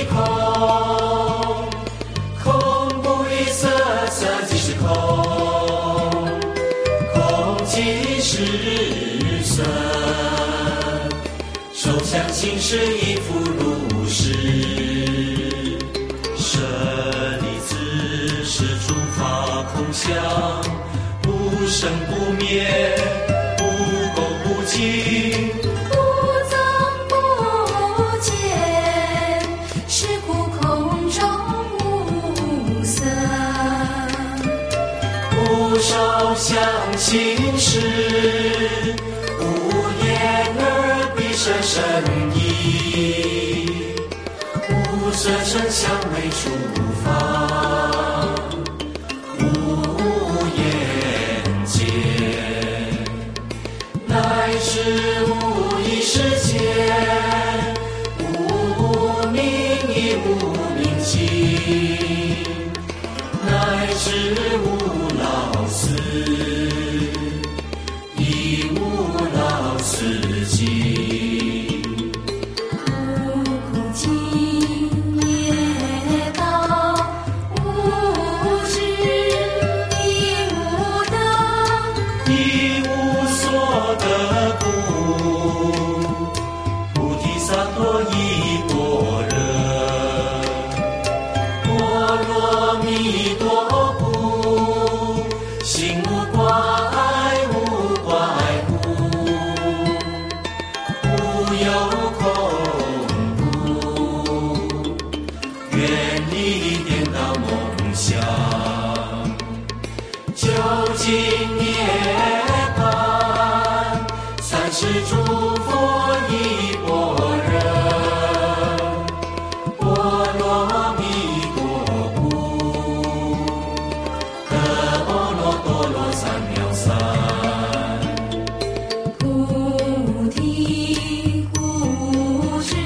空，空不异色，色即是空，空即是色。手相形是亦复如是，舍利子是诸法空相，不生不灭，不垢不净， 不增不减，是故空中无色。 无受想行识，无眼耳鼻舌身意，无色声香味触法，无眼界，乃至无意识界，无明亦无明尽，乃至无老死，亦无老死尽。 无苦尽也道，无智亦无得， 一无所得故，菩提萨埵依般若，般若蜜多故，心无挂碍，无挂碍故，无有空故，远离颠倒梦想，究竟涅槃，三世诸佛依般若，般若蜜多故，得阿耨多罗三藐三。 菩提故知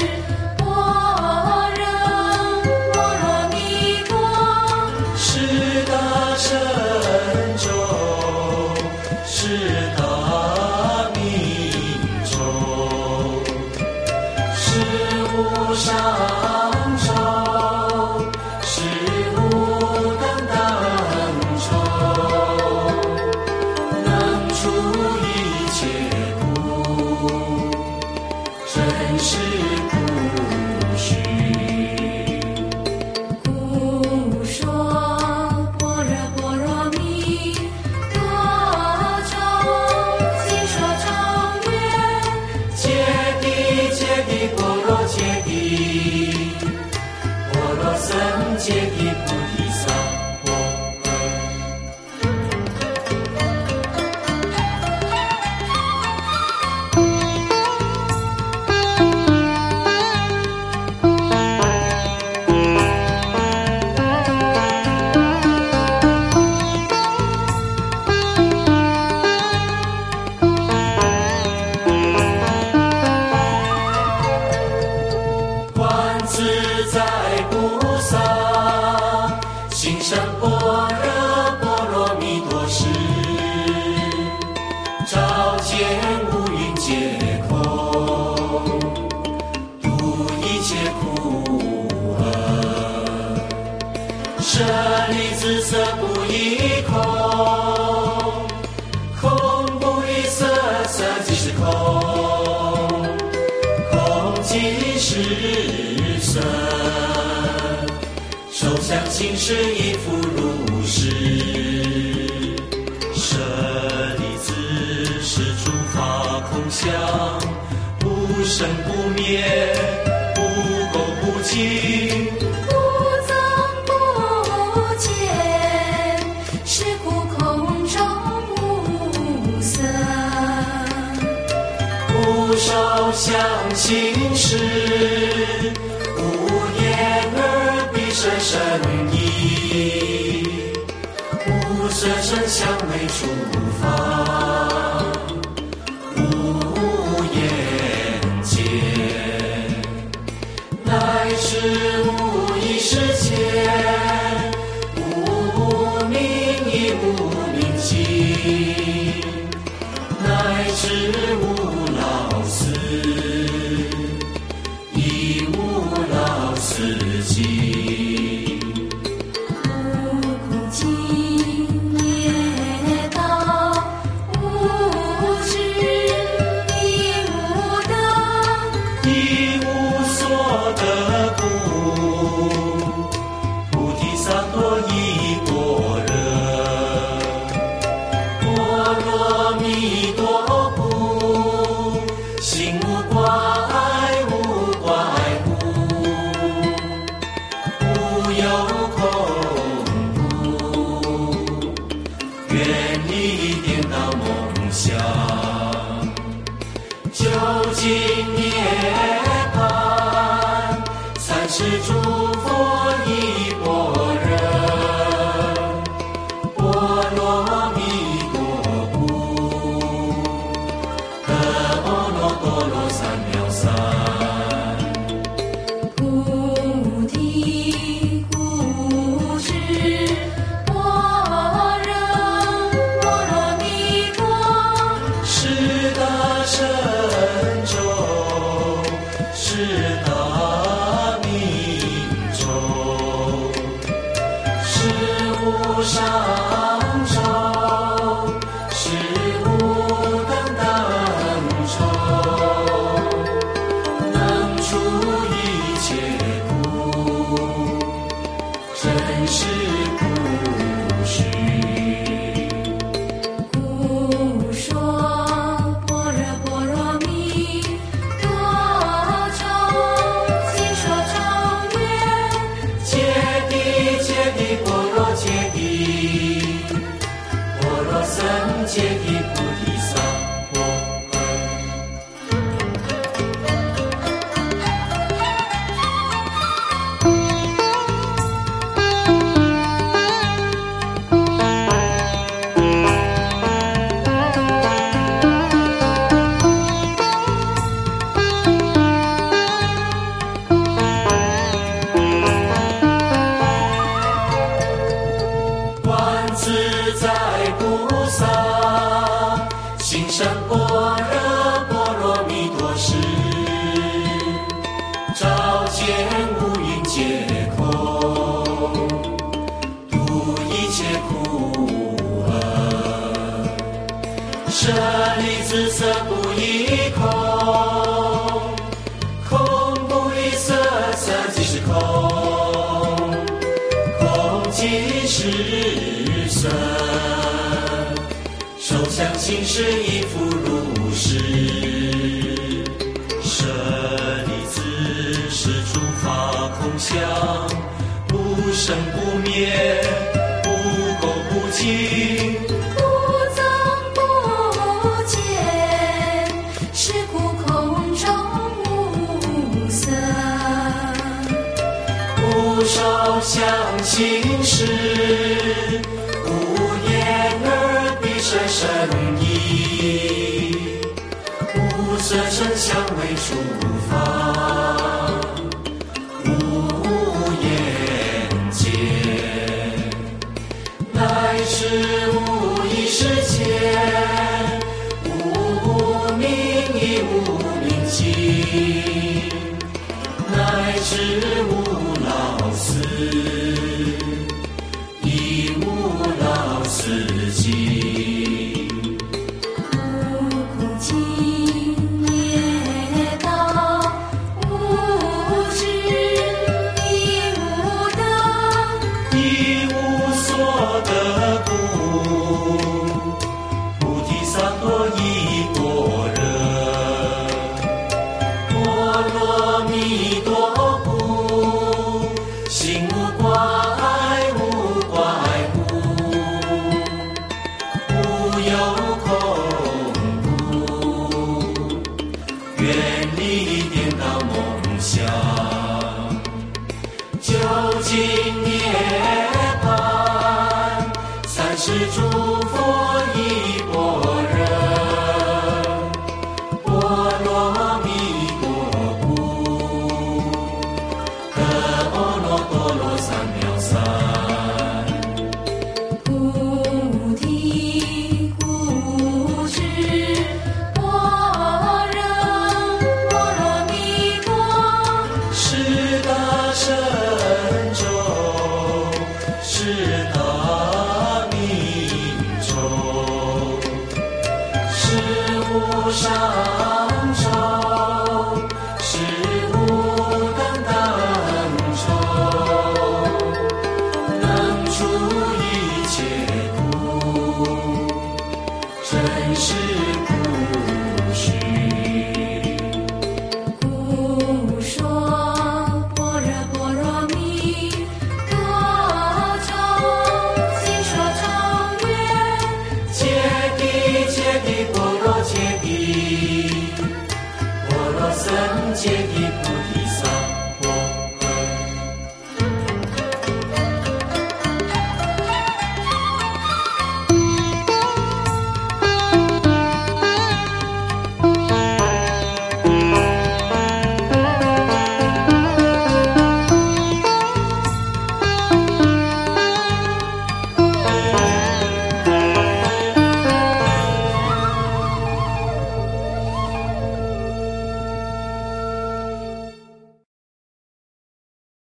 般若波罗蜜多， 是大神咒，是大明咒，是无上咒，是无等等咒，能除一切苦，真是不虚。 故说般若波罗蜜多咒，今说咒曰： 揭谛揭谛波罗揭谛，波罗僧揭谛菩提萨婆诃。观自在菩萨，心生般若波罗蜜多时，照见五蕴皆空，度一切苦厄。舍利子，色不异空，空不异色，色即是空，空即是色。手相形是亦复如是，舍利子是诸法空相，不生不灭，不垢不净， 不增不减，是故空中无色。 无受想行识，无眼耳鼻舌身意，无色声香味触法，无眼界，乃至无意识界，无明亦无明尽，乃至无老死，亦无老死自己。 无苦尽也道，无知亦无得， 一无所得故，菩提萨埵依般若，般若蜜多故，心无挂碍，无挂碍故，无有空故，远离颠倒梦想，究竟涅槃，三世诸佛依般若，般若蜜多故，得阿耨多罗三藐三。 菩提故知般若波罗蜜多， 是大神咒，是大明咒，是无上咒，是无等等咒，能除一切苦，真是苦须。 故说般若波罗蜜多咒，今说长远， 揭谛揭谛般若揭谛，般若三揭谛菩提萨婆诃。观自在菩萨，行深般若波罗蜜多时，照见五蕴皆空，度一切苦厄。舍利子，色不异空，空不异色，色即是空，空即是色，受想行识亦复如是。舍利子，是诸法空相，不生不灭，不垢不净， 不增不减，是故空中无色。 不受想行识，无眼耳鼻舌身意，无色声香味触法，无眼界，乃至无意识界，无明亦无明尽，乃至无老死，亦无老死尽。 无苦尽也道，无知亦无得， 一无所得故，菩提萨埵依般若，般若蜜多故，心无挂碍，无挂碍故，无有空故，远离颠倒梦想，究竟涅